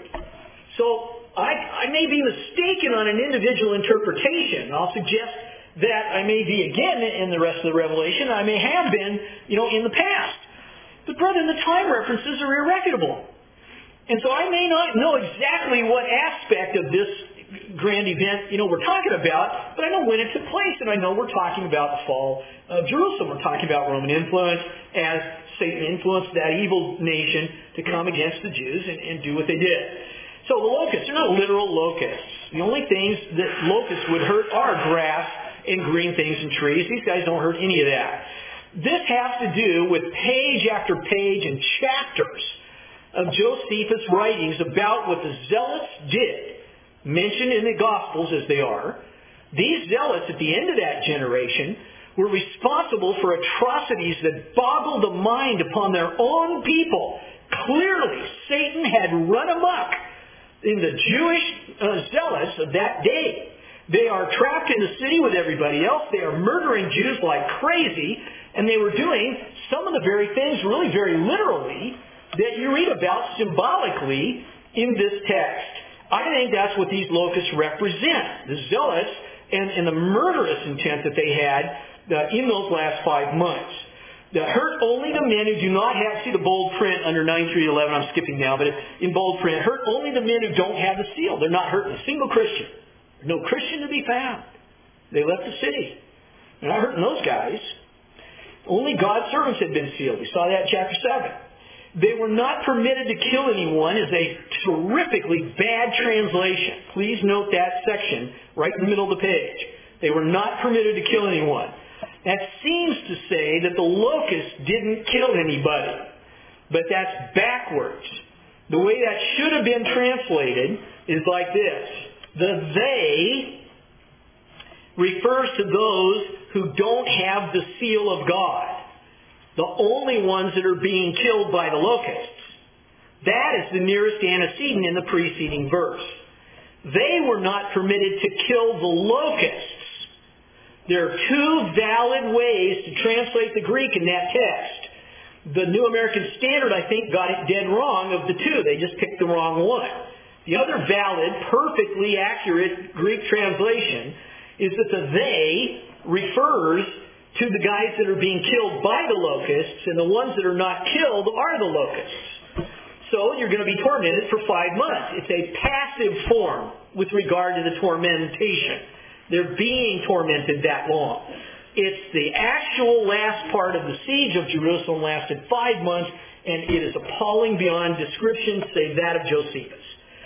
So I may be mistaken on an individual interpretation. I'll suggest that I may be again in the rest of the Revelation. I may have been, in the past. But brethren, the time references are irrefutable. And so I may not know exactly what aspect of this grand event, we're talking about, but I know when it took place, and I know we're talking about the fall of Jerusalem. We're talking about Roman influence as Satan influenced that evil nation to come against the Jews and do what they did. So the locusts are not literal locusts. The only things that locusts would hurt are grass and green things and trees. These guys don't hurt any of that. This has to do with page after page and chapters of Josephus' writings about what the zealots did, mentioned in the Gospels as they are. These zealots at the end of that generation were responsible for atrocities that boggled the mind upon their own people. Clearly, Satan had run amok in the Jewish zealots of that day. They are trapped in the city with everybody else. They are murdering Jews like crazy. And they were doing some of the very things, really very literally, that you read about symbolically in this text. I think that's what these locusts represent. The zealots and the murderous intent that they had in those last 5 months. That hurt only the men who do not have, see the bold print under 9:3:11, I'm skipping now, but in bold print, hurt only the men who don't have the seal. They're not hurting a single Christian. No Christian to be found. They left the city. They're not hurting those guys. Only God's servants had been sealed. We saw that in chapter 7. They were not permitted to kill anyone is a terrifically bad translation. Please note that section right in the middle of the page. They were not permitted to kill anyone. That seems to say that the locusts didn't kill anybody. But that's backwards. The way that should have been translated is like this. The they refers to those who don't have the seal of God. The only ones that are being killed by the locusts. That is the nearest antecedent in the preceding verse. They were not permitted to kill the locusts. There are two valid ways to translate the Greek in that text. The New American Standard, I think, got it dead wrong of the two. They just picked the wrong one. The other valid, perfectly accurate Greek translation is that the they refers to the guys that are being killed by the locusts, and the ones that are not killed are the locusts. So you're going to be tormented for 5 months. It's a passive form with regard to the tormentation. They're being tormented that long. It's the actual last part of the siege of Jerusalem lasted 5 months, and it is appalling beyond description, save that of Josephus.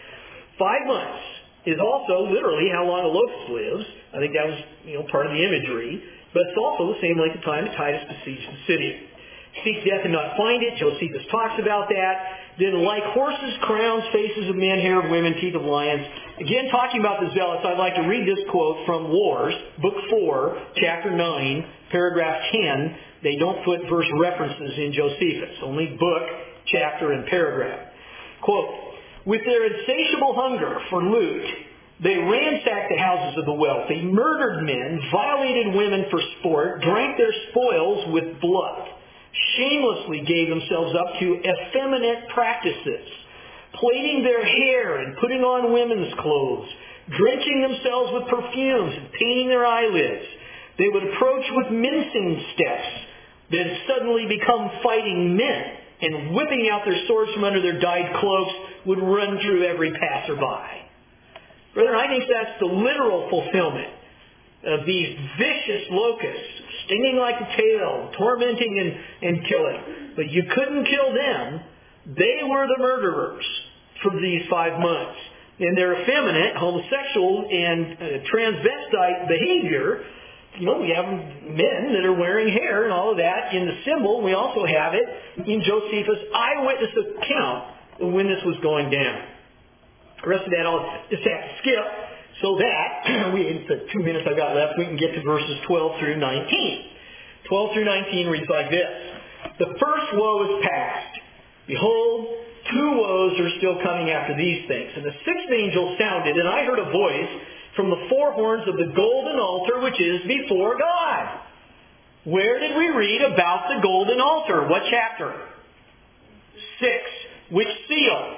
5 months is also literally how long a locust lives. I think that was part of the imagery. But it's also the same length of time that Titus besieged the city. Seek death and not find it. Josephus talks about that. Then like horses, crowns, faces of men, hair of women, teeth of lions. Again, talking about the zealots, I'd like to read this quote from Wars, Book 4, Chapter 9, Paragraph 10. They don't put verse references in Josephus. Only book, chapter, and paragraph. Quote, with their insatiable hunger for loot, they ransacked the houses of the wealthy, murdered men, violated women for sport, drank their spoils with blood, shamelessly gave themselves up to effeminate practices, plaiting their hair and putting on women's clothes, drenching themselves with perfumes and painting their eyelids. They would approach with mincing steps, then suddenly become fighting men, and whipping out their swords from under their dyed cloaks, would run through every passerby. Brethren, I think that's the literal fulfillment of these vicious locusts, stinging like a tail, tormenting and killing. But you couldn't kill them. They were the murderers for these 5 months. And their effeminate, homosexual, and transvestite behavior, we have men that are wearing hair and all of that in the symbol. We also have it in Josephus' eyewitness account of when this was going down. The rest of that I'll just have to skip so that, the 2 minutes I've got left, we can get to verses 12 through 19. 12 through 19 reads like this. The first woe is past. Behold, 2 woes are still coming after these things. And the 6th angel sounded, and I heard a voice from the 4 horns of the golden altar which is before God. Where did we read about the golden altar? What chapter? 6. Which seal?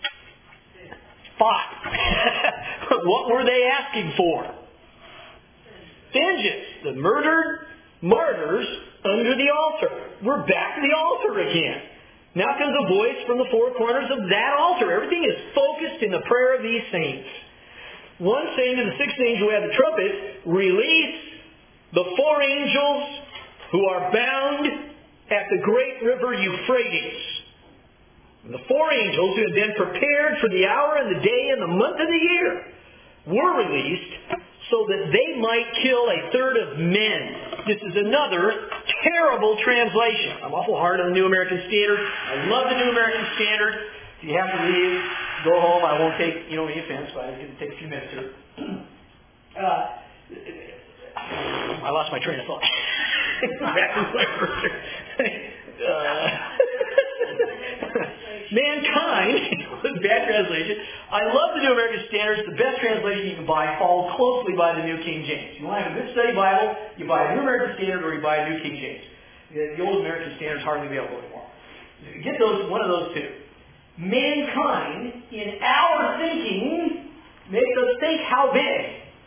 5. What were they asking for? Vengeance. The murdered martyrs under the altar. We're back to the altar again. Now comes a voice from the 4 corners of that altar. Everything is focused in the prayer of these saints. One saying to the 6th angel who had the trumpet, release the 4 angels who are bound at the great river Euphrates. And the 4 angels who had been prepared for the hour and the day and the month of the year were released so that they might kill 1/3 of men. This is another terrible translation. I'm awful hard on the New American Standard. I love the New American Standard. If you have to leave, go home. I won't take any offense, but it's going to take a few minutes here. I lost my train of thought. Mankind was a bad translation. I love the New American Standard. It's the best translation you can buy, followed closely by the New King James. You want to have a good study Bible, you buy a New American Standard or you buy a New King James. The Old American Standard is hardly available anymore. Get one of those two. Mankind, in our thinking, makes us think how big?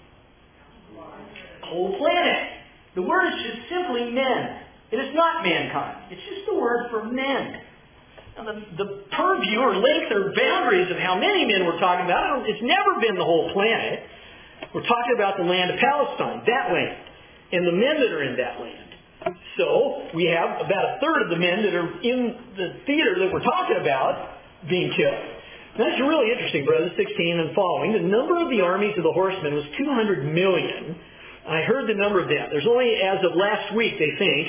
The whole planet. The word is just simply men. It is not mankind. It's just the word for men. Now, the purview or length or boundaries of how many men we're talking about, it's never been the whole planet. We're talking about the land of Palestine, that land, and the men that are in that land. So we have about a third of the men that are in the theater that we're talking about being killed. That's really interesting, Brothers 16 and following. The number of the armies of the horsemen was 200 million. I heard the number of them. There's only, as of last week, they think,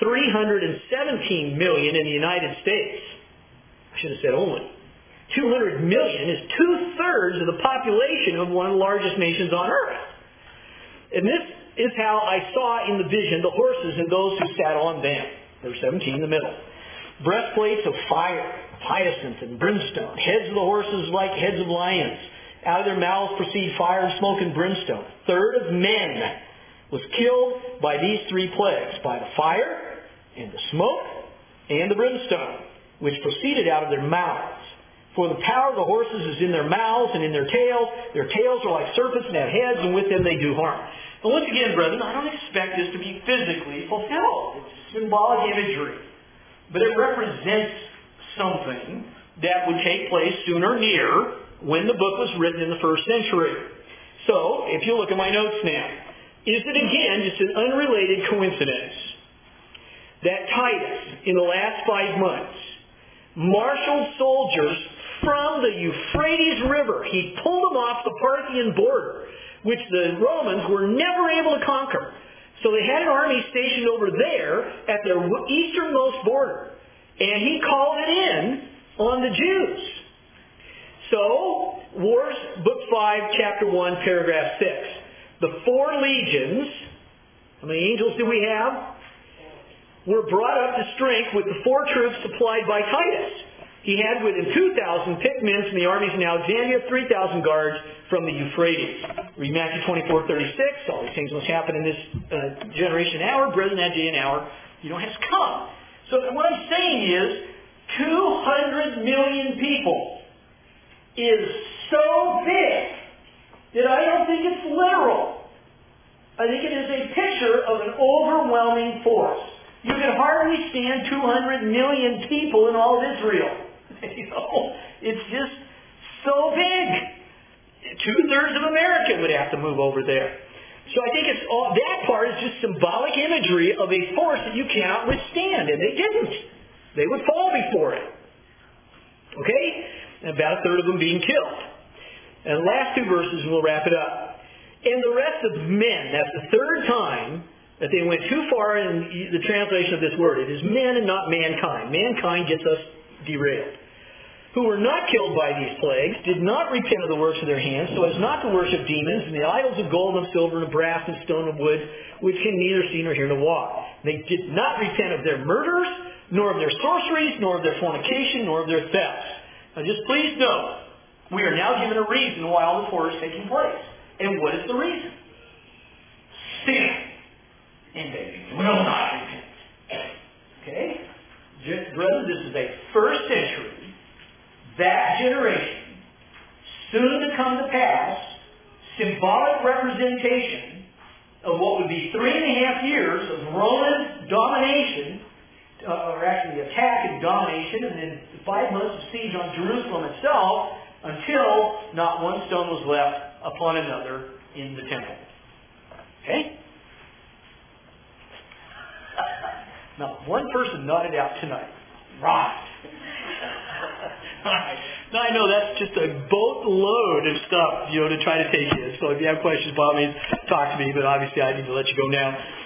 317 million in the United States. I should have said only. 200 million is 2/3 of the population of one of the largest nations on earth. And this is how I saw in the vision the horses and those who sat on them. Verse 17 in the middle. Breastplates of fire, hyacinth and brimstone. Heads of the horses like heads of lions. Out of their mouths proceed fire and smoke and brimstone. A third of men was killed by these three plagues, by the fire and the smoke and the brimstone, which proceeded out of their mouths. For the power of the horses is in their mouths and in their tails. Their tails are like serpents and have heads, and with them they do harm. And once again, brethren, I don't expect this to be physically fulfilled. It's symbolic imagery. But it represents something that would take place soon or near when the book was written in the first century. So, if you look at my notes now, is it again just an unrelated coincidence that Titus, in the last 5 months, marshaled soldiers from the Euphrates River? He pulled them off the Parthian border, which the Romans were never able to conquer. So they had an army stationed over there at their easternmost border. And he called it in on the Jews. So, Wars, Book 5, Chapter 1, Paragraph 6. The 4 legions, how many angels do we have? Were brought up to strength with the 4 troops supplied by Titus. He had with him 2,000 picked men from the armies in Alexandria, 3,000 guards from the Euphrates. Read Matthew 24:36. All these things must happen in this generation hour. Brethren, that day and hour, you know, has come. So what I'm saying is, 200 million people is so big that I don't think it's literal. I think it is a picture of an overwhelming force. You can hardly stand 200 million people in all of Israel. You know, it's just so big. 2/3 of America would have to move over there. So I think it's all, that part is just symbolic imagery of a force that you cannot withstand, and they didn't. They would fall before it. Okay? And about a third of them being killed. And the last 2 verses, and we'll wrap it up. And the rest of men, that's the third time that they went too far in the translation of this word. It is men and not mankind. Mankind gets us derailed. Who were not killed by these plagues, did not repent of the works of their hands, so as not to worship demons and the idols of gold and silver and brass and stone and wood, which can neither see nor hear nor walk. They did not repent of their murders, nor of their sorceries, nor of their fornication, nor of their thefts. Now just please note, we are now given a reason why all this horror is taking place. And what is the reason? Sin. And they will not repent. Okay? Brothers, this is a first century, that generation, soon to come to pass, symbolic representation of what would be 3.5 years of Roman domination, or actually attack and domination, and then 5 months of siege on Jerusalem itself, until not one stone was left upon another in the temple. Okay? Not one person nodded out tonight. Right. All right. Now I know that's just a boatload of stuff, to try to take in. So if you have questions, by all means, talk to me. But obviously I need to let you go now.